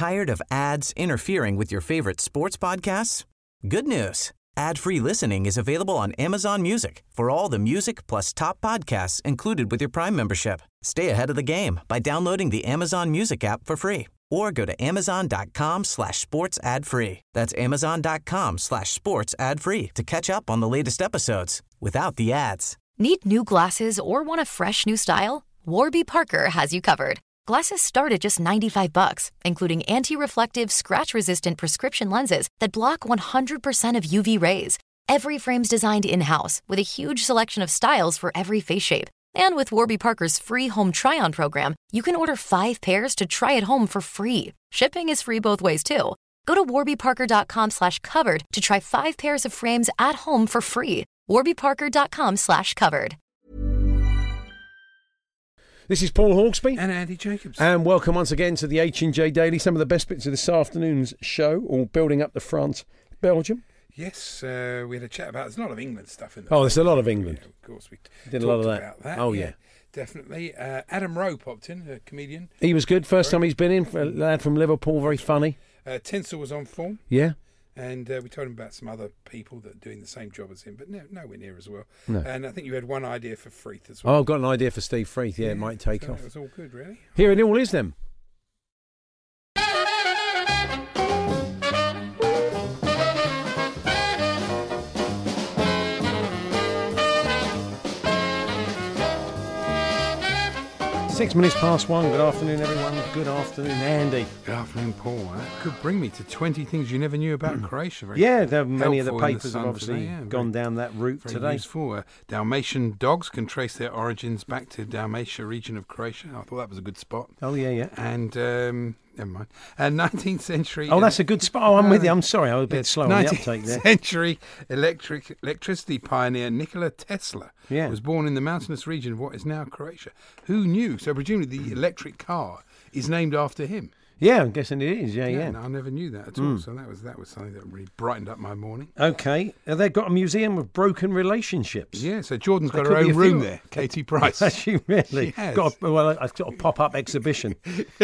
Tired of ads interfering with your favorite sports podcasts? Good news. Ad-free listening is available on Amazon Music for all the music plus top podcasts included with your Prime membership. Stay ahead of the game by downloading the Amazon Music app for free or go to amazon.com/sports ad free. That's amazon.com/sports ad free to catch up on the latest episodes without the ads. Need new glasses or want a fresh new style? Warby Parker has you covered. Glasses start at just $95, including anti-reflective, scratch-resistant prescription lenses that block 100% of UV rays. Every frame's designed in-house with a huge selection of styles for every face shape. And with Warby Parker's free home try-on program, you can order 5 pairs to try at home for free. Shipping is free both ways, too. Go to warbyparker.com/covered to try 5 pairs of frames at home for free. warbyparker.com/covered. This is Paul Hawksby. And Andy Jacobs. And welcome once again to the H&J Daily. Some of the best bits of this afternoon's show, all building up to France-Belgium. Yes, we had a chat about, there's a lot of England stuff in there. Oh, there's a lot of England. Yeah, of course, we did a lot of that. About that. Oh, yeah. Definitely. Adam Rowe popped in, a comedian. He was good. First time he's been in. A lad from Liverpool, very funny. Tinsel was on form. Yeah. And we told him about some other people that are doing the same job as him, but nowhere near as well. No. And I think you had one idea for Freeth as well. Oh, I've got an idea for Steve Freeth. Yeah, it might take off. It was all good, really. Here it all is, then. Six minutes past 1. Good afternoon, everyone. Good afternoon, Andy. Good afternoon, Paul. That could bring me to 20 things you never knew about Croatia. Very many of the helpful in papers have Sun obviously today, gone down that route very today. Useful. Dalmatian dogs can trace their origins back to Dalmatia region of Croatia. I thought that was a good spot. Oh, yeah. And never mind. 19th century. Oh, that's a good spot. Oh, I'm with you. I'm sorry, I was a bit slow on the 19th uptake there. century electricity pioneer Nikola Tesla Yeah. was born in the mountainous region of what is now Croatia. Who knew? So presumably the electric car is named after him. Yeah, I'm guessing it is. Yeah. No, I never knew that at all. So that was something that really brightened up my morning. Okay, they've got a museum of broken relationships. Yeah, so Jordan's got There her could be own a few- room there. Katie Price. Has she really? She has. Got a sort of pop-up exhibition.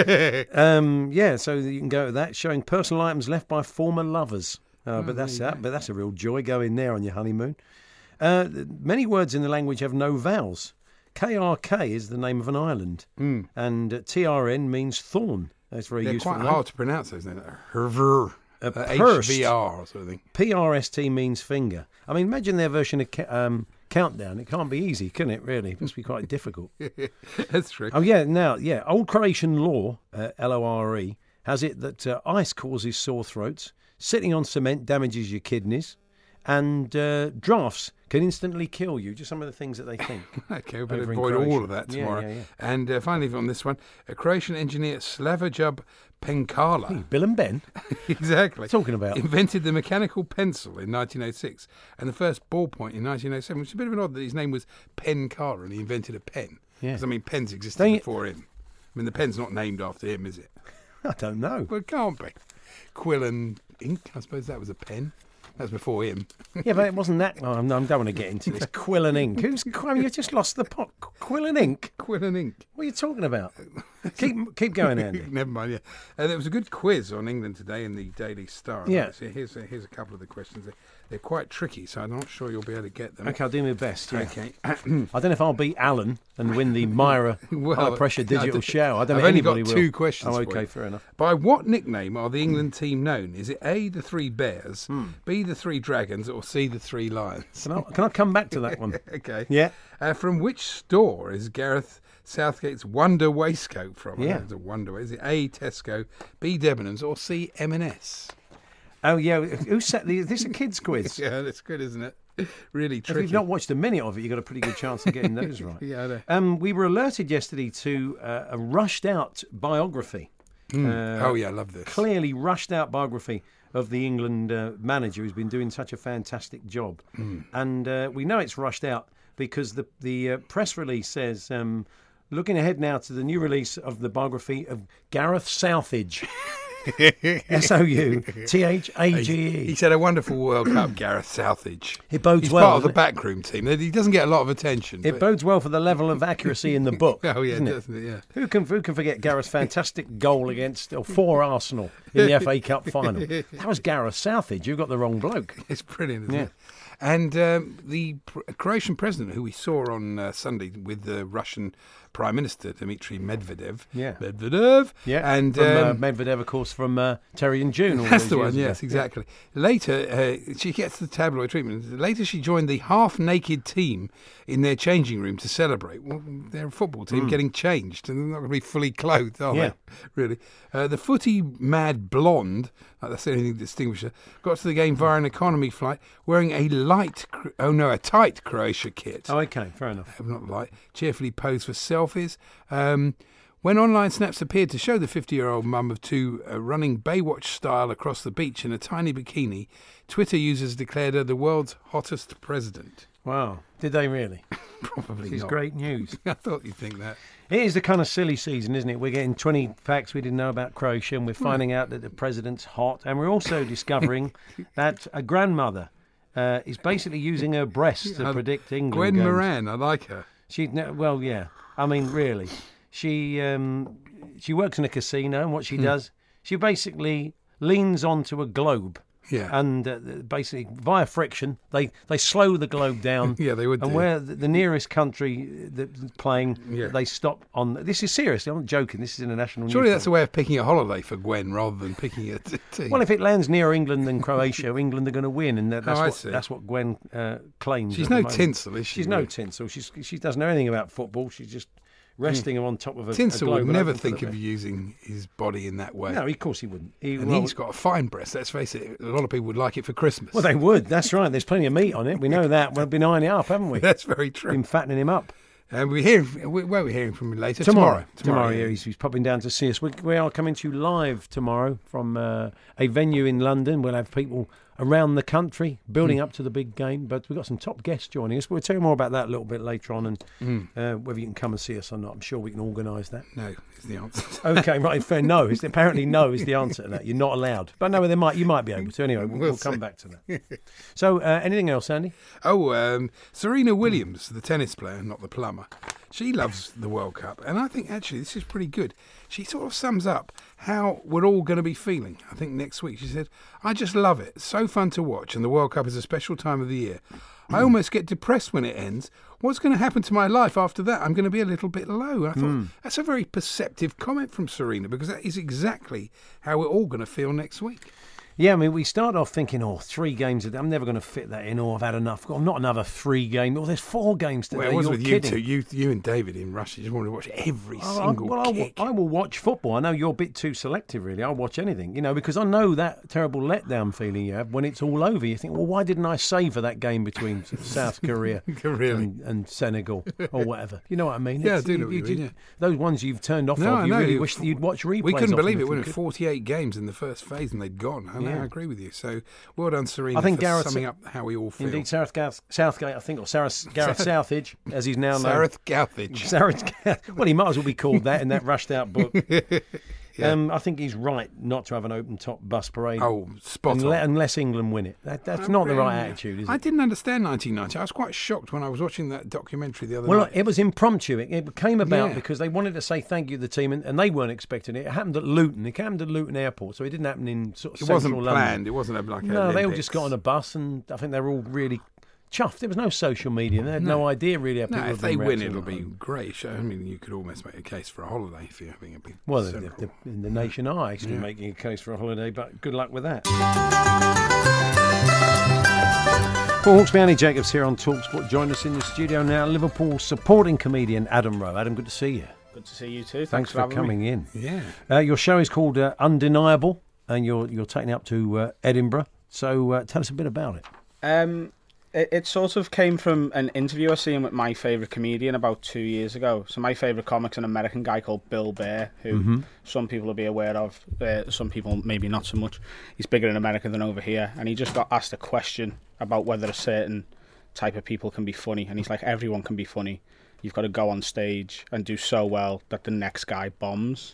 Yeah, so you can go to that, showing personal items left by former lovers. But that's a real joy going there on your honeymoon. Many words in the language have no vowels. KRK is the name of an island, and TRN means thorn. That's very They're useful. quite hard to pronounce, those names. HVR sort of thing. PRST means finger. I mean, imagine their version of Countdown. It can't be easy, can it, really? It must be quite difficult. That's true. Oh, yeah. Old Croatian law, LORE, has it that ice causes sore throats, sitting on cement damages your kidneys, and drafts can instantly kill you. Just some of the things that they think. Okay, we better over in avoid Croatia. all of that tomorrow. Yeah. And finally, on this one, a Croatian engineer, Slavojub Penkala. Hey, Bill and Ben? Exactly. Talking about. Invented the mechanical pencil in 1906 and the first ballpoint in 1907, which is a bit of an odd that his name was Penkala and he invented a pen. Yeah. Because, I mean, pens existed before him. I mean, the pen's not named after him, is it? I don't know. Well, it can't be. Quill and ink, I suppose that was a pen. That was before him. Yeah, but it wasn't that. Oh, I don't want to get into this. Quill and ink. You just lost the pot. Quill and ink. Quill and ink. What are you talking about? Keep going, Andy. Never mind. Yeah, there was a good quiz on England today in the Daily Star. Yeah. So here's a couple of the questions. They're quite tricky, so I'm not sure you'll be able to get them. Okay, I'll do my best. Yeah. Okay. I don't know if I'll beat Alan and win the Myra high pressure digital show. I don't know I've if only anybody got will. 2 questions. Oh, for okay, you. fair enough. By what nickname are the England team known? Is it A, the 3 Bears, B, the 3 Dragons, or C, the 3 Lions? Can I come back to that one? Okay. Yeah. From which store is Gareth Southgate's Wonder waistcoat from? Yeah. It's a Wonder. Is it A, Tesco, B, Debenhams, or C, M&S? Oh, yeah. Who set the... This is a kids' quiz. Yeah, that's good, isn't it? Really tricky. If you've not watched a minute of it, you've got a pretty good chance of getting those right. Yeah, I know. We were alerted yesterday to a rushed-out biography. Oh, yeah, I love this. Clearly rushed-out biography of the England manager who's been doing such a fantastic job. And we know it's rushed out because the press release says, looking ahead now to the new release of the biography of Gareth Southage, Southage. He's had a wonderful World Cup, Gareth Southage. It bodes He's well. part of the doesn't backroom team. He doesn't get a lot of attention. it bodes well for the level of accuracy in the book. Oh, yeah, doesn't it? doesn't it? Yeah. Who can forget Gareth's fantastic goal for Arsenal in the FA Cup final? That was Gareth Southage. You got the wrong bloke. It's brilliant, isn't it? And the Croatian president, who we saw on Sunday with the Russian Prime Minister, Dmitry Medvedev. Yeah. Medvedev. Yeah. And from Medvedev, of course, from Terry and June. That's the one, yes, exactly. Later, she gets the tabloid treatment. Later, she joined the half-naked team in their changing room to celebrate. Well, they're a football team getting changed, and they're not going to be fully clothed, are they? Really. The footy-mad blonde, like that's the only thing that distinguishes her, got to the game via an economy flight wearing a tight Croatia kit. Oh, okay, fair enough. Not light. Cheerfully posed for selfies. When online snaps appeared to show the 50-year-old mum of two running Baywatch style across the beach in a tiny bikini, Twitter users declared her the world's hottest president. Wow. Did they really? Probably This is not. great news. I thought you'd think that. It is the kind of silly season, isn't it? We're getting 20 facts we didn't know about Croatia, and we're finding out that the president's hot, and we're also discovering that a grandmother is basically using her breasts to predict England Gwen games. Moran, I like her. Well, yeah. I mean, really. She works in a casino, and what she does, she basically leans onto a globe. Yeah. And basically, via friction, they slow the globe down. Yeah, they would And do. where the nearest country that's playing, they stop on. This is seriously, I'm not joking. This is international. Surely news. that's a way of picking a holiday for Gwen rather than picking a team. Well, if it lands near England and Croatia, England are going to win, and that's what Gwen claims. She's at the no moment. tinsel, is she? She's no tinsel. She doesn't know anything about football. She's just resting on top of a Tinsel globe would and never open think for the of using his body in that way. No, of course he wouldn't. And he's got a fine breast, let's face it. A lot of people would like it for Christmas. Well, they would. That's right. There's plenty of meat on it. We know that. We've been eyeing it up, haven't we? That's very true. Been fattening him up. And where are we hearing from him later? Tomorrow, yeah. he's popping down to see us. We are coming to you live tomorrow from a venue in London. We'll have people around the country building up to the big game, but we've got some top guests joining us. We'll tell you more about that a little bit later on, and whether you can come and see us or not. I'm sure we can organise that. No, is the answer. Okay, right, fair. No, apparently no is the answer to that. You're not allowed. But no, you might be able to. Anyway, we'll come back to that. So, anything else, Andy? Serena Williams, the tennis player, not the plumber, she loves the World Cup, and I think actually this is pretty good. She sort of sums up how we're all going to be feeling. I think next week she said, "I just love it. It's so fun to watch, and the World Cup is a special time of the year. I almost get depressed when it ends. What's going to happen to my life after that? I'm going to be a little bit low." I thought that's a very perceptive comment from Serena, because that is exactly how we're all going to feel next week. Yeah, I mean, we start off thinking, 3 games a day. I'm never going to fit that in, or I've had enough. Not another 3 games. There's 4 games today. Well, it was You're with kidding. you two, you and David in Russia. You just want to watch every single kick. I will watch football. I know you're a bit too selective, really. I'll watch anything, because I know that terrible letdown feeling you have when it's all over. You think, well, why didn't I savour that game between South Korea Really? and Senegal or whatever? You know what I mean? Yeah, I do know what you mean, yeah. Those ones you've turned off No, of, I you know. really wish that you'd watch replays. We couldn't of believe them it if when you it could. 48 games in the first phase and they'd gone. I know, Yeah. I agree with you. So well done, Serena, I think for Gareth summing up how we all feel. Indeed, Southgate, I think, or Gareth Southage, as he's now known. Gareth Southage. Well, he might as well be called that in that rushed-out book. I think he's right not to have an open-top bus parade. Oh, spot on. Unless England win it. That's not the right attitude, is it? I didn't understand 1990. I was quite shocked when I was watching that documentary the other Well, night. it was impromptu. It came about Yeah. because they wanted to say thank you to the team, and they weren't expecting it. It happened at Luton. It happened at Luton Airport, so it didn't happen in sort of It central wasn't London. planned. It wasn't like No, they all Olympics. just got on a bus, and I think they were all really chuffed. There was no social media. They had no idea really how people No, had if they been win, reacting it'll at be home. great. I mean, you could almost make a case for a holiday if you're having a big. Well, several. in the nation are actually making a case for a holiday, but good luck with that. Paul Hawksby, Andy Jacobs here on TalkSport. Join us in the studio now, Liverpool supporting comedian Adam Rowe. Adam, good to see you. Good to see you too. Thanks for having coming me. in. Yeah. Your show is called Undeniable, and you're taking it up to Edinburgh. So tell us a bit about it. It sort of came from an interview I seen with my favourite comedian about 2 years ago. So my favourite comic's an American guy called Bill Burr, who some people will be aware of, some people maybe not so much. He's bigger in America than over here, and he just got asked a question about whether a certain type of people can be funny, and he's like, everyone can be funny. you've got to go on stage and do so well that the next guy bombs.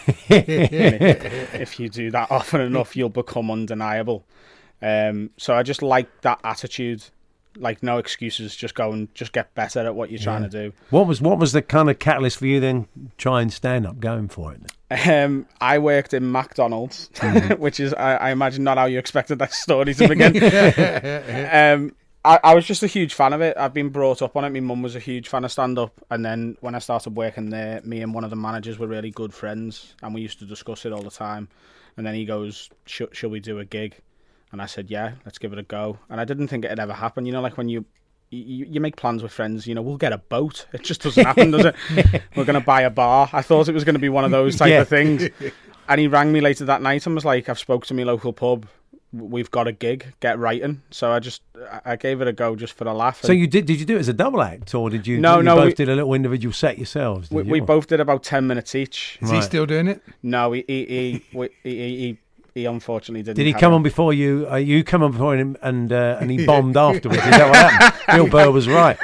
If you do that often enough, you'll become undeniable. So I just like that attitude. Like, no excuses, just go and just get better at what you're trying to do. What was the kind of catalyst for you then try and stand up, going for it? I worked in McDonald's, which is, I imagine, not how you expected that story to begin. I was just a huge fan of it. I've been brought up on it. My mum was a huge fan of stand-up. And then when I started working there, me and one of the managers were really good friends. And we used to discuss it all the time. And then he goes, shall we do a gig? And I said, yeah, let's give it a go. And I didn't think it'd ever happen. You know, like when you make plans with friends, you know, we'll get a boat. It just doesn't happen, does it? We're going to buy a bar. I thought it was going to be one of those type of things. And he rang me later that night and was like, I've spoke to my local pub. We've got a gig. Get writing. So I gave it a go just for a laugh. So did you do it as a double act, or did you? No, you no. Both did a little individual set yourselves. We both did about 10 minutes each. Is he still doing it? No, he unfortunately didn't. Did he come on before you? You come on before him, and he bombed afterwards. Is that what happened? Bill Burr was right.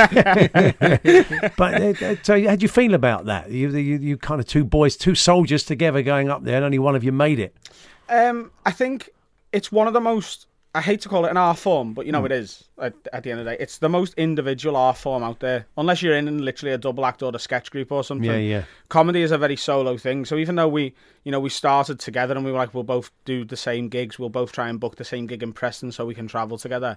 But so, how do you feel about that? You kind of two soldiers together going up there, and only one of you made it. I think it's one of the most. I hate to call it an art form, but you know it is. At the end of the day, it's the most individual art form out there. Unless you're in literally a double act or a sketch group or something. Yeah. Comedy is a very solo thing. So even though we started together and we were like, we'll both do the same gigs, we'll both try and book the same gig in Preston so we can travel together.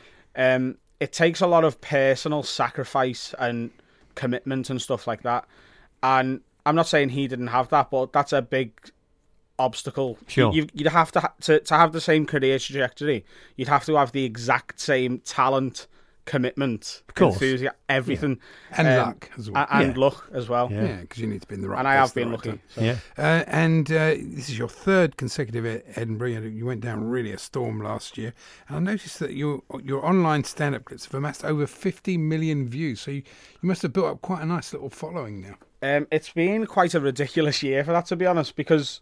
It takes a lot of personal sacrifice and commitment and stuff like that. And I'm not saying he didn't have that, but that's a big obstacle. Sure. You'd have to have the same career trajectory. You'd have to have the exact same talent, commitment, enthusiasm, everything, and luck as well. And luck as well. Yeah, because you need to be in the right. And I have been lucky. So. Yeah. And this is your third consecutive Edinburgh. You went down really a storm last year. And I noticed that your online stand-up clips have amassed over 50 million views. So you must have built up quite a nice little following now. It's been quite a ridiculous year for that, to be honest, because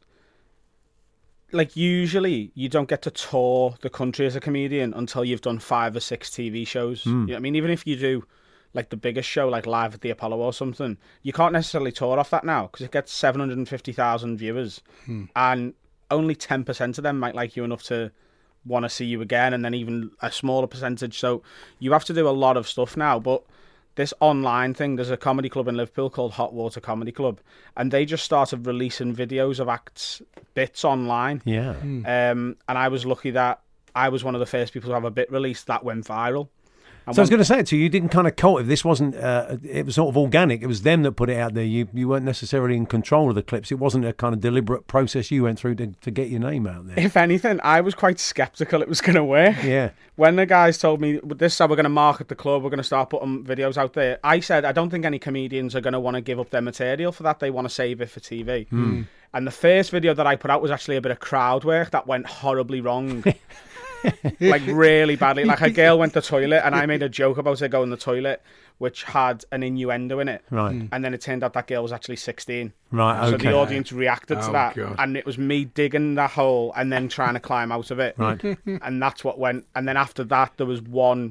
like usually you don't get to tour the country as a comedian until you've done 5 or 6 TV shows. You know what I mean? Even if you do like the biggest show, like Live at the Apollo or something, you can't necessarily tour off that now because it gets 750,000 viewers and only 10% of them might like you enough to want to see you again, and then even a smaller percentage. So you have to do a lot of stuff now, but this online thing, there's a comedy club in Liverpool called Hot Water Comedy Club, and they just started releasing videos of acts, bits online. Yeah. And I was lucky that I was one of the first people to have a bit released that went viral. And so I was going to say it to you, you didn't kind of cultivate. This wasn't, it was sort of organic. It was them that put it out there. You weren't necessarily in control of the clips. It wasn't a kind of deliberate process you went through to get your name out there. If anything, I was quite sceptical it was going to work. Yeah. When the guys told me, this is how we're going to market the club, we're going to start putting videos out there, I said, I don't think any comedians are going to want to give up their material for that. They want to save it for TV. And the first video that I put out was actually a bit of crowd work that went horribly wrong. Like really badly. Like a girl went to the toilet and I made a joke about her going to the toilet which had an innuendo in it. Right. And then it turned out that girl was actually 16. Right, So okay. the audience reacted to that. God. And it was me digging that hole and then trying to climb out of it. Right. And that's what went. And then after that there was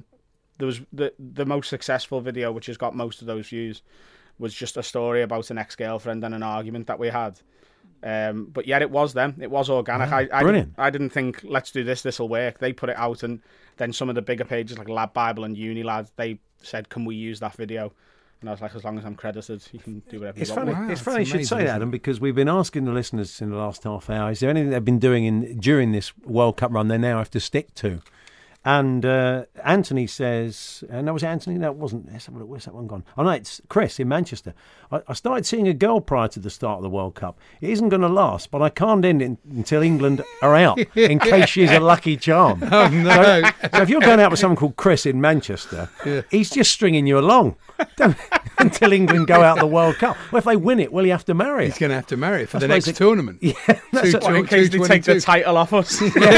the most successful video, which has got most of those views, was just a story about an ex-girlfriend and an argument that we had. But yeah, it was them. It was organic. Brilliant. I didn't think, let's do this, this'll work. They put it out, and then some of the bigger pages like Lad Bible and Uni Lad, they said, can we use that video? And I was like, as long as I'm credited, you can do whatever It's you want. funny. Wow, It's funny you it's should amazing, say that, isn't Adam, it? because we've been asking the listeners in the last half hour, is there anything they've been doing during this World Cup run they now have to stick to? And Anthony says, no, was it Anthony? No, it wasn't. Where's that one gone? Oh, no, it's Chris in Manchester. I started seeing a girl prior to the start of the World Cup. It isn't going to last, but I can't end it until England are out, in case she's a lucky charm. Oh, no. So if you're going out with someone called Chris in Manchester, he's just stringing you along until England go out the World Cup. Well, if they win it, will he have to marry He's her? going to have to marry her for the suppose next tournament. Yeah, that's Well, in case they take the title off us.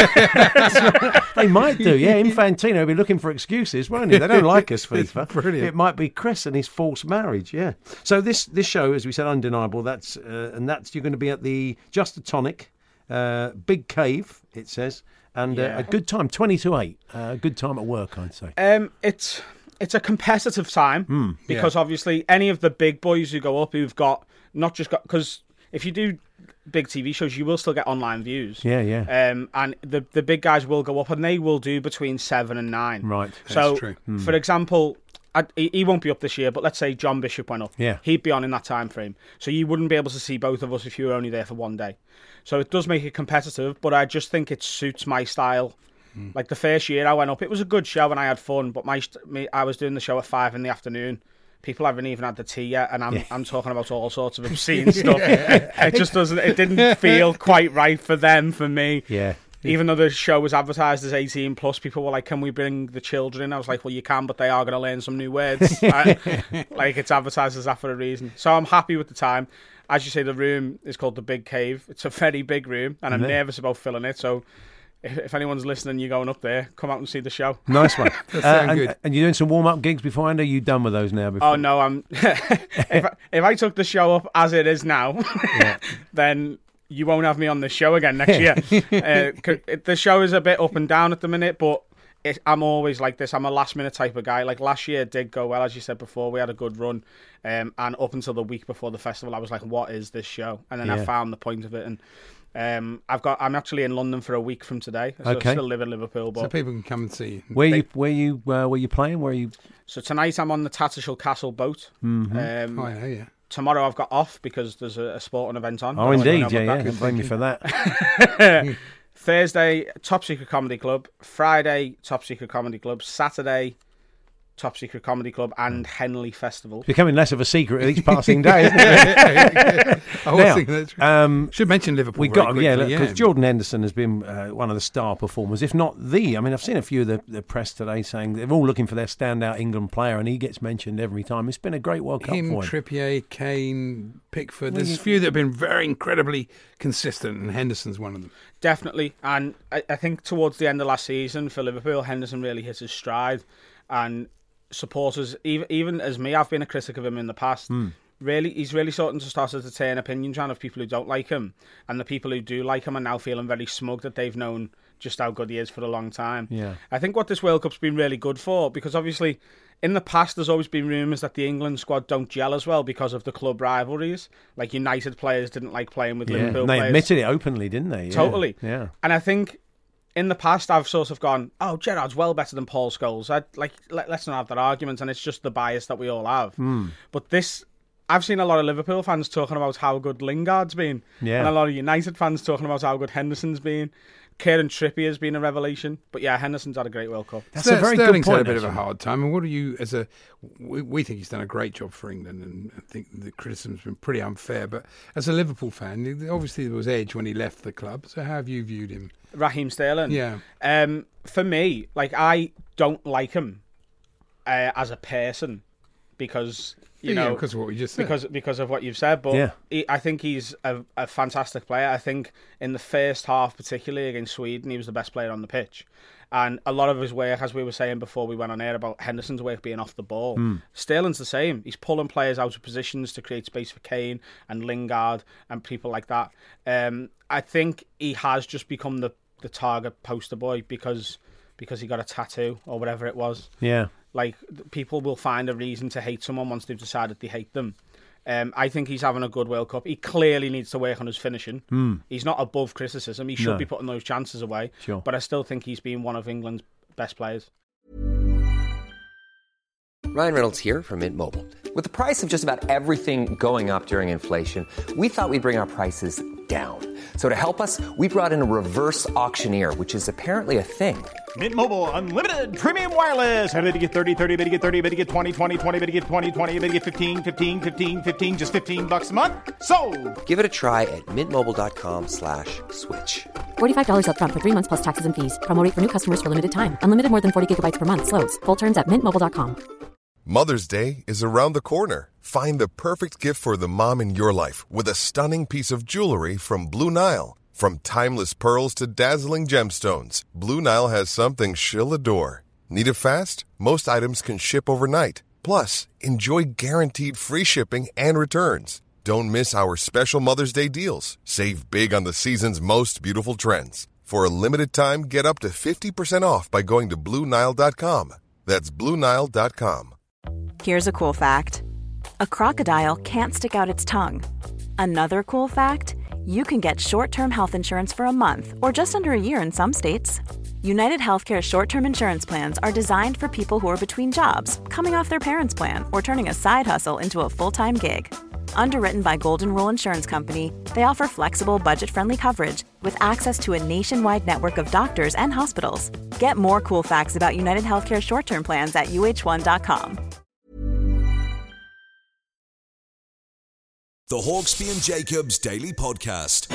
They might do, yeah. Infantino will be looking for excuses, won't he? They don't like us, FIFA. Brilliant. It might be Chris and his false marriage, yeah. So this show, as we said, Undeniable, that's you're going to be at the Just a Tonic Big Cave, it says, and a good time, 20 to 8. Good time at work, I'd say. It's a competitive time because obviously any of the big boys who go up who've got not just got, because if you do big TV shows, you will still get online views. Yeah. And the big guys will go up, and they will do between 7 and 9. Right. So, that's true. For example, he won't be up this year, but let's say John Bishop went up. Yeah. He'd be on in that time frame. So you wouldn't be able to see both of us if you were only there for one day. So it does make it competitive, but I just think it suits my style. Like the first year I went up, it was a good show and I had fun, but I was doing the show at 5 in the afternoon. People haven't even had the tea yet, and I'm talking about all sorts of obscene stuff. It just doesn't. It didn't feel quite right for them, for me. Yeah. Even though the show was advertised as 18 plus, people were like, "Can we bring the children in?" I was like, "Well, you can, but they are going to learn some new words." Like it's advertised as that for a reason. So I'm happy with the time. As you say, the room is called the Big Cave. It's a very big room, and I'm nervous about filling it. So if anyone's listening, you're going up there, come out and see the show. Nice one. Good. And you're doing some warm-up gigs beforehand, or are you done with those now? Before? Oh, no, I'm... if I took the show up as it is now, then you won't have me on the show again next year. The show is a bit up and down at the minute, but I'm always like this. I'm a last-minute type of guy. Like, last year did go well, as you said before. We had a good run. And up until the week before the festival, I was like, what is this show? And then I found the point of it, and... I'm actually in London for a week from today. So I still live in Liverpool, but so people can come and see you. Where you playing? Where are you? So tonight I'm on the Tattershall Castle boat. Yeah. Tomorrow I've got off because there's a sporting event on. Oh, indeed, Don't blame me for that. Thursday, Top Secret Comedy Club. Friday, Top Secret Comedy Club. Saturday, Top Secret Comedy Club and Henley Festival. It's becoming less of a secret at each passing day, isn't it? Should mention Liverpool. We got because Jordan Henderson has been one of the star performers, if not the. I mean, I've seen a few of the press today saying they're all looking for their standout England player, and he gets mentioned every time. It's been a great World Cup for him. Trippier, Kane, Pickford. There's a few that have been very incredibly consistent, and Henderson's one of them. Definitely, and I think towards the end of last season for Liverpool, Henderson really hit his stride, and supporters, even as me, I've been a critic of him in the past. He's really starting to turn opinions around of people who don't like him, and the people who do like him are now feeling very smug that they've known just how good he is for a long time. Yeah, I think what this World Cup's been really good for, because obviously in the past there's always been rumours that the England squad don't gel as well because of the club rivalries. Like United players didn't like playing with Liverpool and they players. admitted it openly, didn't they? Totally. Yeah. And I think in the past, I've sort of gone, oh, Gerrard's well better than Paul Scholes. Let's not have that argument, and it's just the bias that we all have. But I've seen a lot of Liverpool fans talking about how good Lingard's been, and a lot of United fans talking about how good Henderson's been. Kieran Trippier's been a revelation, but yeah, Henderson's had a great World Cup. That's a very Sterling's good point. Had a bit of a hard time, and what are you we think he's done a great job for England, and I think the criticism's been pretty unfair. But as a Liverpool fan, obviously there was edge when he left the club. So how have you viewed him? Raheem Sterling. Yeah. For me, I don't like him as a person because because of what we just said. Because of what you've said, but I think he's a fantastic player. I think in the first half, particularly against Sweden, he was the best player on the pitch. And a lot of his work, as we were saying before we went on air about Henderson's work being off the ball, Sterling's the same. He's pulling players out of positions to create space for Kane and Lingard and people like that. I think he has just become the target poster boy because he got a tattoo or whatever it was. Yeah. Like, people will find a reason to hate someone once they've decided they hate them. I think he's having a good World Cup. He clearly needs to work on his finishing. He's not above criticism. He should be putting those chances away. Sure. But I still think he's been one of England's best players. Ryan Reynolds here from Mint Mobile. With the price of just about everything going up during inflation, we thought we'd bring our prices down. So to help us, we brought in a reverse auctioneer, which is apparently a thing. Mint Mobile Unlimited Premium Wireless. How to get 30, 30, bit to get 30, bit to get 20, 20, 20, bit to get 20, 20, bit to get 15, 15, 15, 15, just $15 a month? Sold! Give it a try at mintmobile.com/switch. $45 up front for 3 months plus taxes and fees. Promo rate for new customers for limited time. Unlimited more than 40 gigabytes per month. Slows full terms at mintmobile.com. Mother's Day is around the corner. Find the perfect gift for the mom in your life with a stunning piece of jewelry from Blue Nile. From timeless pearls to dazzling gemstones, Blue Nile has something she'll adore. Need it fast? Most items can ship overnight. Plus, enjoy guaranteed free shipping and returns. Don't miss our special Mother's Day deals. Save big on the season's most beautiful trends. For a limited time, get up to 50% off by going to BlueNile.com. That's BlueNile.com. Here's a cool fact. A crocodile can't stick out its tongue. Another cool fact, you can get short-term health insurance for a month or just under a year in some states. United Healthcare short-term insurance plans are designed for people who are between jobs, coming off their parents' plan, or turning a side hustle into a full-time gig. Underwritten by Golden Rule Insurance Company, they offer flexible, budget-friendly coverage with access to a nationwide network of doctors and hospitals. Get more cool facts about United Healthcare short-term plans at uh1.com. The Hawksbee and Jacobs Daily Podcast.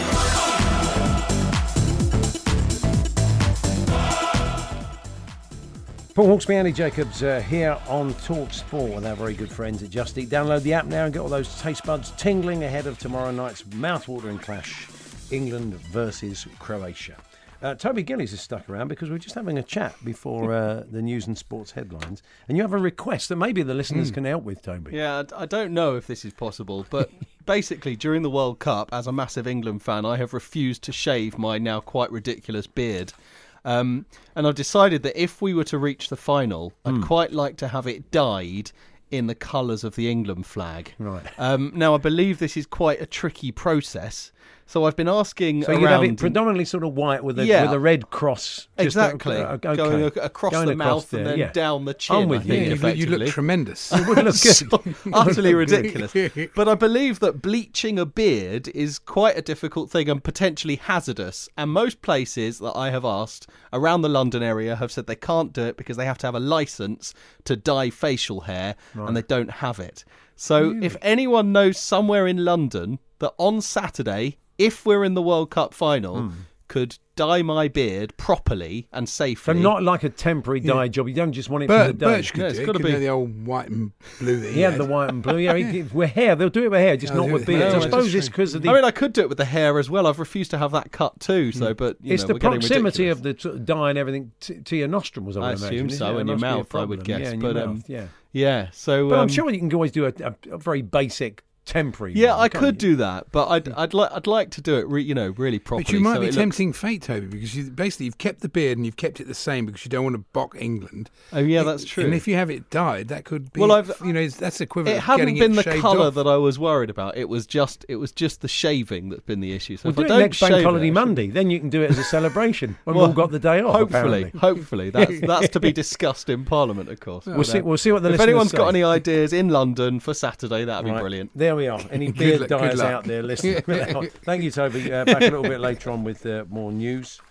Paul Hawksbee, Andy Jacobs here on Talk Sport with our very good friends at Just Eat. Download the app now and get all those taste buds tingling ahead of tomorrow night's mouth-watering clash, England versus Croatia. Toby Gillies is stuck around because we're just having a chat before the news and sports headlines. And you have a request that maybe the listeners can help with, Toby. Yeah, I don't know if this is possible, but basically during the World Cup, as a massive England fan, I have refused to shave my now quite ridiculous beard. And I've decided that if we were to reach the final, I'd quite like to have it dyed in the colours of the England flag. Right. Now, I believe this is quite a tricky process. So I've been asking So around... you'd have it predominantly sort of white with a red cross. Exactly. Going across the mouth and then down the chin. I'm with you. You look tremendous. It would look good. Utterly ridiculous. But I believe that bleaching a beard is quite a difficult thing and potentially hazardous. And most places that I have asked around the London area have said they can't do it because they have to have a licence to dye facial hair and they don't have it. So if anyone knows somewhere in London that on Saturday, if we're in the World Cup final, could dye my beard properly and safely. So not like a temporary dye job. You don't just want it for the day. Birch could do it. It's got to be the old white and blue that he had. The white and blue. Yeah, with hair. They'll do it with hair, just not with beards. I suppose it's because of the... I mean, I could do it with the hair as well. I've refused to have that cut too. So, but it's the proximity of the dye and everything to your nostrils. I assume so. In your mouth, I would guess. Yeah, in your mouth. Yeah. So, but I'm sure you can always do a very basic temporary. Yeah, I could do that, but I'd like to do it, really properly. But you might be tempting fate, Toby, because you've kept the beard and you've kept it the same because you don't want to bock England. Oh yeah, that's true. And if you have it dyed, that could be. Well, that's equivalent. It hadn't been the colour that I was worried about. It was just the shaving that's been the issue. So do it next Bank Holiday Monday, then you can do it as a celebration when we've all got the day off. Hopefully, that's to be discussed in Parliament, of course. We'll see what the listeners say. If anyone's got any ideas in London for Saturday, that'd be brilliant. There we are. Any beard dyers out there listening. Thank you, Toby. Back a little bit later on with more news.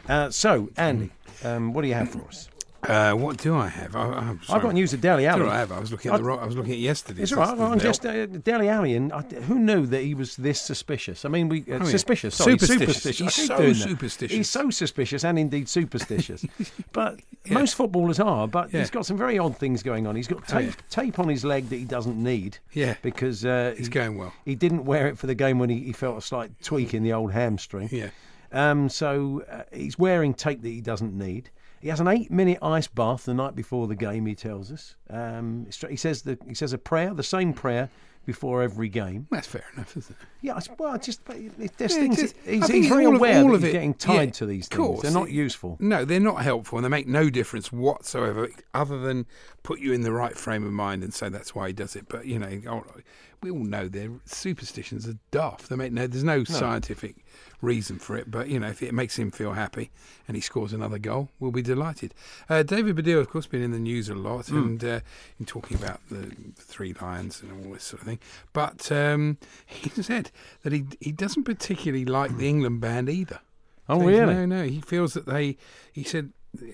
So, Andy, what do you have for us? What do I have? I've got news of Dele Alli. I was looking at I was looking at yesterday. It's all right. I'm just Dele Alli, and who knew that he was this suspicious? I mean, suspicious. Sorry, superstitious. He's so superstitious. He's so suspicious and indeed superstitious. But most footballers are. But he's got some very odd things going on. He's got tape on his leg that he doesn't need. Yeah, because he's going well. He didn't wear it for the game when he felt a slight tweak in the old hamstring. Yeah. So he's wearing tape that he doesn't need. He has an 8-minute ice bath the night before the game, he tells us. He says a prayer, the same prayer, before every game. That's fair enough, isn't it? Yeah, there's things. He's very aware that he's getting tied to these things. They're not useful. No, they're not helpful, and they make no difference whatsoever, other than put you in the right frame of mind and say that's why he does it. But, we all know their superstitions are daft. There's no scientific reason for it, but if it makes him feel happy and he scores another goal, we'll be delighted. David Baddiel, of course, been in the news a lot and in talking about the Three Lions and all this sort of thing. But he said that he doesn't particularly like the England band either. Oh, really? No. He feels that he said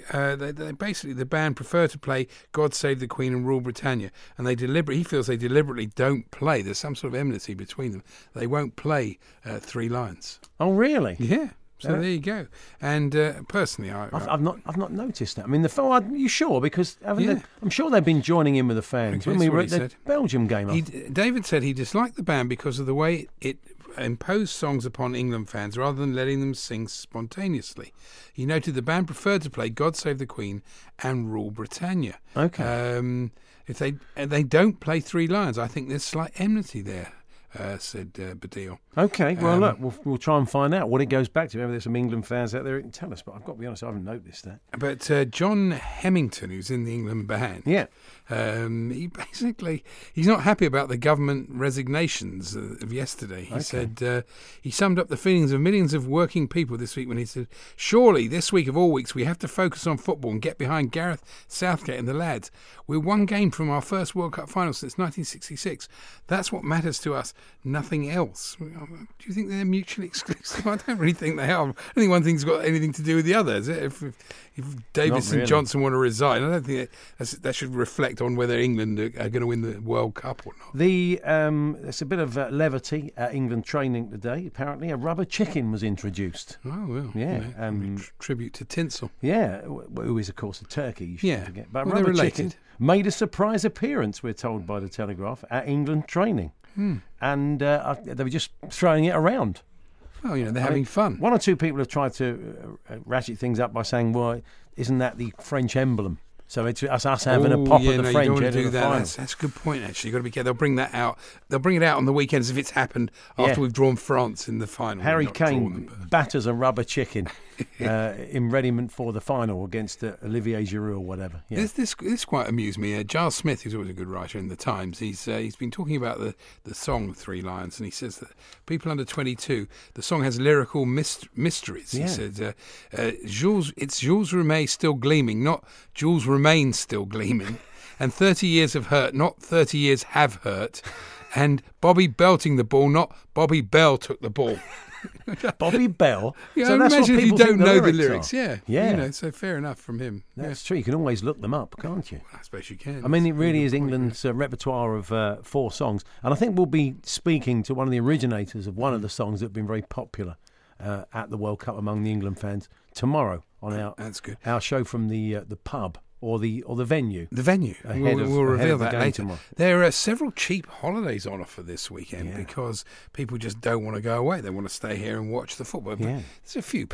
they basically, the band prefer to play God Save the Queen and Rule Britannia, and he feels they deliberately don't play. There's some sort of enmity between them. They won't play Three Lions. Oh, really? Yeah. So there you go. And personally, I've not noticed that. I mean, are you sure? Because I'm sure they've been joining in with the fans when we were at the Belgium game. David said he disliked the band because of the way it imposed songs upon England fans rather than letting them sing spontaneously. He noted the band preferred to play God Save the Queen and Rule Britannia. Okay. If they don't play Three Lions, I think there's slight enmity there. said Baddiel. Okay, well, look, we'll try and find out what it goes back to. Maybe there's some England fans out there who can tell us, but I've got to be honest, I haven't noticed that. But John Hemmington, who's in the England band, he's not happy about the government resignations of yesterday. He said he summed up the feelings of millions of working people this week when he said, "Surely this week of all weeks we have to focus on football and get behind Gareth Southgate and the lads. We're one game from our first World Cup final since 1966. That's what matters to us, nothing else." Do you think they're mutually exclusive? I don't really think they are. I don't think one thing's got anything to do with the other, is it? If Davis and Johnson want to resign, I don't think that should reflect on whether England are going to win the World Cup or not. There's a bit of levity at England training today. Apparently, a rubber chicken was introduced. Oh, well. Yeah. Tribute to Tinsel. Yeah, who is, of course, a turkey, you shouldn't forget. But well, rubber chicken made a surprise appearance, we're told by the Telegraph, at England training. And they were just throwing it around. Well, they're having fun. One or two people have tried to ratchet things up by saying, well, isn't that the French emblem? So it's us having a pop at the French. You don't want to do that. Final. That's a good point, actually. You've got to be careful. They'll bring that out. They'll bring it out on the weekend as if it's happened after we've drawn France in the final. Harry Kane batters a rubber chicken in readiness for the final against Olivier Giroud or whatever. Yeah. This quite amused me. Giles Smith, who's always a good writer in the Times, he's been talking about the song Three Lions, and he says that people under 22, the song has lyrical mysteries. Yeah. He said, it's Jules Rimet still gleaming, not Jules remains still gleaming, and 30 years have hurt, not 30 years have hurt, and Bobby belting the ball, not Bobby Bell took the ball. Bobby Bell? Yeah, so that's imagine what if you don't know the lyrics. Are. Yeah. So fair enough from him. That's true. You can always look them up, can't you? I suppose you can. I mean, it really is England's repertoire of 4 songs. And I think we'll be speaking to one of the originators of one of the songs that have been very popular at the World Cup among the England fans tomorrow on our show from the pub. Or the venue. The venue. We'll reveal that later. Tomorrow. There are several cheap holidays on offer this weekend because people just don't want to go away. They want to stay here and watch the football. But there's a few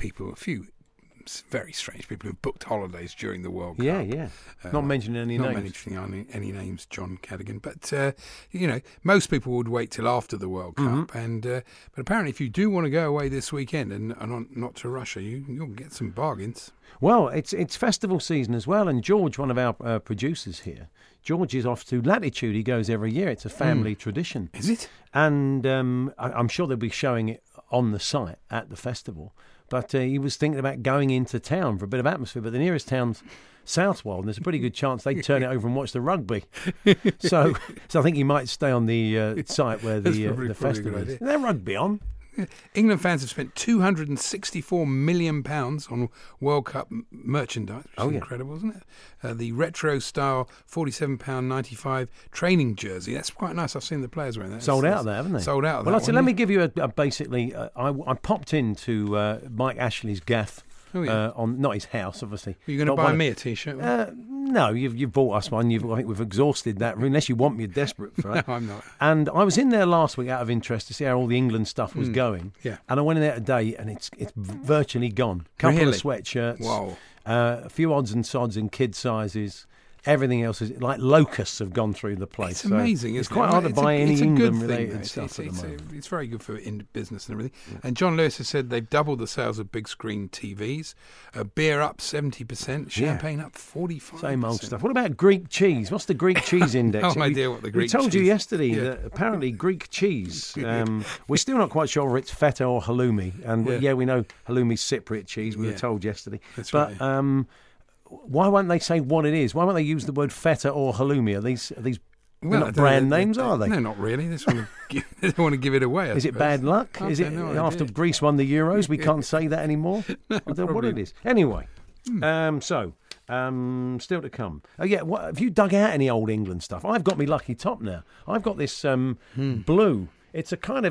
very strange people who've booked holidays during the World Cup. Yeah. Not mentioning any names. Not mentioning any names, John Cadogan. But, most people would wait till after the World Cup. But apparently if you do want to go away this weekend and not to Russia, you'll get some bargains. Well, it's festival season as well, and George, one of our producers here, George is off to Latitude. He goes every year. It's a family tradition. Is it? And I'm sure they'll be showing it on the site at the festival. But he was thinking about going into town for a bit of atmosphere, but the nearest town's Southwold, and there's a pretty good chance they'd turn it over and watch the rugby. So I think he might stay on the site where the festival is. Is there rugby on? England fans have spent £264 million on World Cup merchandise, which is incredible, isn't it? The retro-style £47.95 training jersey. That's quite nice. I've seen the players wearing that. Sold out of that, haven't they? Sold out of that. Well, let me give you I popped into Mike Ashley's gaff. On not his house, obviously. Are you going to buy me a T-shirt? No, you've bought us one. I think we've exhausted that. Unless you want me, you're desperate for it. No, I'm not. And I was in there last week out of interest to see how all the England stuff was going. Yeah. And I went in there today, and it's virtually gone. Couple of sweatshirts. Wow. A few odds and sods in kid sizes. Everything else is like locusts have gone through the place. It's amazing. It's quite hard to buy any England-related stuff at the moment. It's very good for business and everything. Yeah. And John Lewis has said they've doubled the sales of big screen TVs. Beer up 70%. Champagne up 45%. Same old stuff. What about Greek cheese? What's the Greek cheese index? No idea what the Greek cheese. We told you yesterday that apparently Greek cheese. We're still not quite sure whether it's feta or halloumi. And we know halloumi's Cypriot cheese. We were told yesterday. That's right. Why won't they say what it is? Why won't they use the word feta or halloumi? Are these not brand names, are they? No, not really. They don't want to give it away. Is it bad luck? Is it after Greece won the Euros? We can't say that anymore? I don't know what it is. Anyway, still to come. Have you dug out any old England stuff? I've got me lucky top now. I've got this blue. It's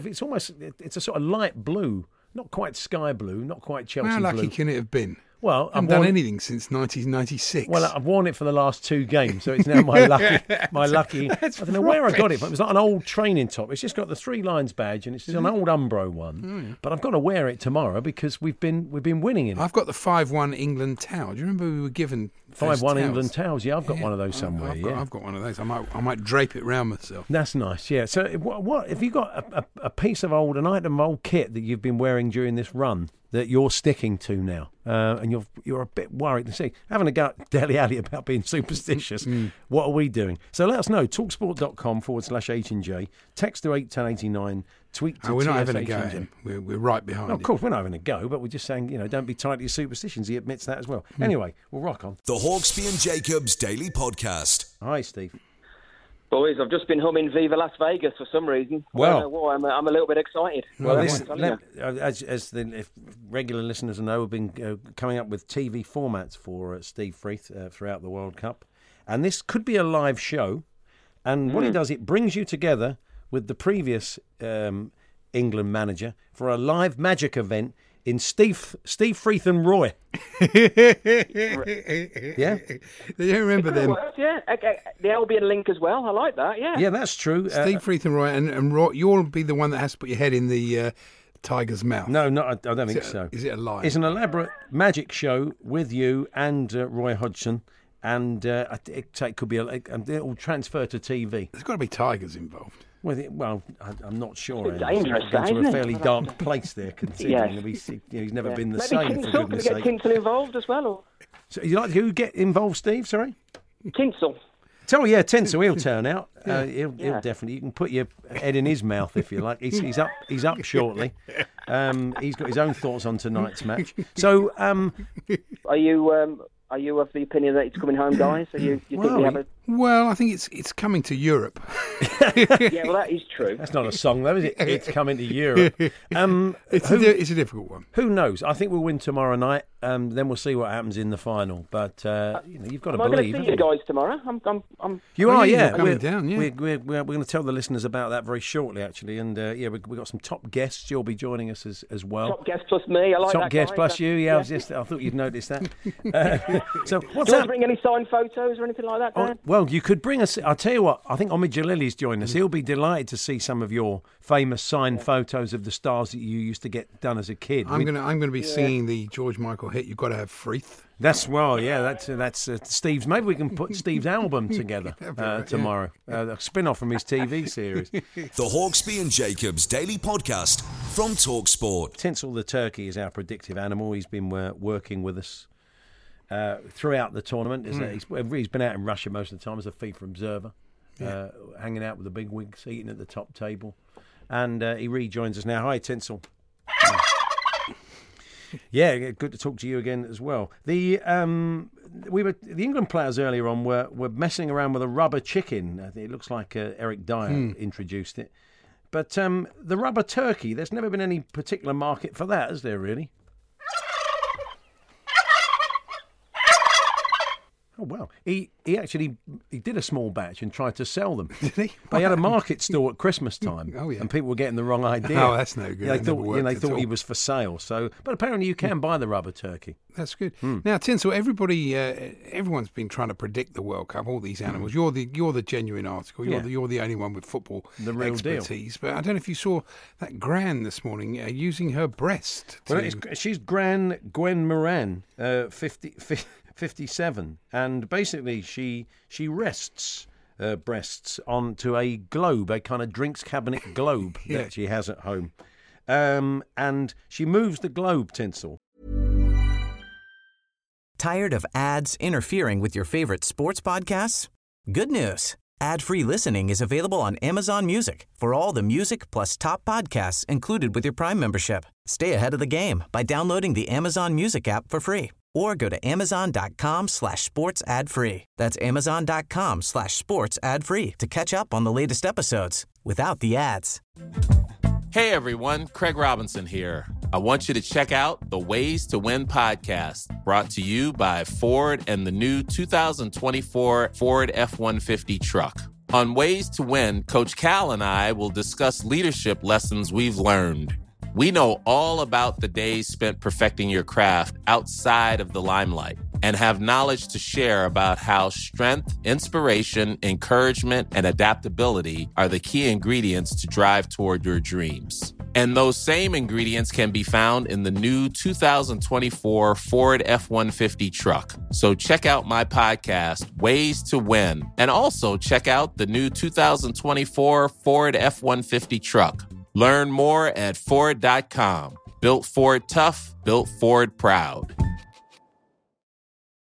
a sort of light blue, not quite sky blue, not quite Chelsea blue. How lucky can it have been? Well, I haven't done anything since 1996. Well, I've worn it for the last 2 games, so it's now my lucky. I don't know where I got it, but it was like an old training top. It's just got the 3 Lions badge, and it's just an old Umbro one. But I've got to wear it tomorrow because we've been winning in it. I've got the 5-1 England towel. Do you remember we were given 5-1 England towels. Yeah, I've got one of those somewhere. I've got one of those. I might drape it round myself. That's nice. Yeah. So, what have you got a piece of an item of old kit that you've been wearing during this run that you're sticking to now, and you're a bit worried to see having a go at Dele Alli about being superstitious? What are we doing? So let us know. Talksport.com/H&J. Text to 81089. Tweet to we're not having a TSH go at him. We're right behind him. Of course, we're not having a go, but we're just saying, don't be tied to your superstitions. He admits that as well. Anyway, we'll rock on. The Hawksbee and Jacobs Daily Podcast. Hi, Steve. Boys, I've just been humming Viva Las Vegas for some reason. Well, I don't know why. I'm a little bit excited. Well, as the regular listeners know, we've been coming up with TV formats for Steve Freeth throughout the World Cup. And this could be a live show. And what it does, it brings you together with the previous England manager for a live magic event in Steve Freeth and Roy. Yeah? Do you remember them? Yeah, the Albion link as well. I like that, yeah. Yeah, that's true. Steve Freeth and Roy, and Roy, you'll be the one that has to put your head in the tiger's mouth. No, I don't think so. Is it a lie? It's an elaborate magic show with you and Roy Hodgson. And it could be it will transfer to TV. There's got to be tigers involved. Well, I'm not sure. It's dangerous, into isn't a it? fairly dark place there, considering he's never been the same. Maybe For Tinsel. Can we goodness' get sake. Tinsel involved as well? Or? So you like who get involved, Steve? Sorry, Tinsel. Yeah, Tinsel. He'll turn out. He'll definitely. You can put your head in his mouth if you like. He's up. He's up shortly. He's got his own thoughts on tonight's match. So, Are you of the opinion that it's coming home, guys? So you think we have a... Well, I think it's coming to Europe. Yeah, well, that is true. That's not a song, though, is it? It's coming to Europe. It's a difficult one. Who knows? I think we'll win tomorrow night. Then we'll see what happens in the final. But you've got to believe. I'm going to see you guys tomorrow. You are, yeah. You're coming down, yeah. We're going to tell the listeners about that very shortly, actually. And we've got some top guests. You'll be joining us as well. Top guest plus me. I like that. Top guest guy. plus you. Yeah, I thought you'd noticed that. So what's Do you that? bring any signed photos or anything like that, Dan? Well, you could bring us. I'll tell you what. I think Omid Jalili's joined us. He'll be delighted to see some of your famous signed photos of the stars that you used to get done as a kid. I'm going to be singing the George Michael hit. You've got to have Freeth. That's that's Steve's. Maybe we can put Steve's album together tomorrow. A spin-off from his TV series. The Hawksbee and Jacobs Daily Podcast from TalkSport. Tinsel the turkey is our predictive animal. He's been working with us throughout the tournament. He's been out in Russia most of the time as a FIFA observer, hanging out with the big wigs, eating at the top table. And he rejoins us now. Hi, Tinsel. Yeah, good to talk to you again as well. The England players earlier on were messing around with a rubber chicken. It looks like Eric Dyer introduced it. But the rubber turkey, there's never been any particular market for that, has there really? Oh, well, he actually did a small batch and tried to sell them. Did he? They had a market stall at Christmas time, and people were getting the wrong idea. Oh, that's no good. Yeah, they thought he was for sale. So, but apparently you can buy the rubber turkey. That's good. Now, Tinsel, everyone's been trying to predict the World Cup. All these animals. You're the genuine article. You're the only one with football expertise. But I don't know if you saw that Gran this morning using her breast. She's Gwen Moran, 57, and basically she rests breasts onto a globe, a kind of drinks cabinet globe that she has at home, and she moves the globe, Tinsel. Tired of ads interfering with your favorite sports podcasts? Good news. Ad-free listening is available on Amazon Music for all the music plus top podcasts included with your Prime membership. Stay ahead of the game by downloading the Amazon Music app for free. Or go to amazon.com/sports ad free. That's amazon.com/sports ad free to catch up on the latest episodes without the ads. Hey everyone, Craig Robinson here. I want you to check out the Ways to Win podcast, brought to you by Ford and the new 2024 Ford F-150 truck. On Ways to Win, Coach Cal and I will discuss leadership lessons we've learned. We know all about the days spent perfecting your craft outside of the limelight. and have knowledge to share about how strength, inspiration, encouragement, and adaptability are the key ingredients to drive toward your dreams. And those same ingredients can be found in the new 2024 Ford F-150 truck. So check out my podcast, Ways to Win, and also check out the new 2024 Ford F-150 truck. Learn more at Ford.com. Built Ford tough, built Ford proud.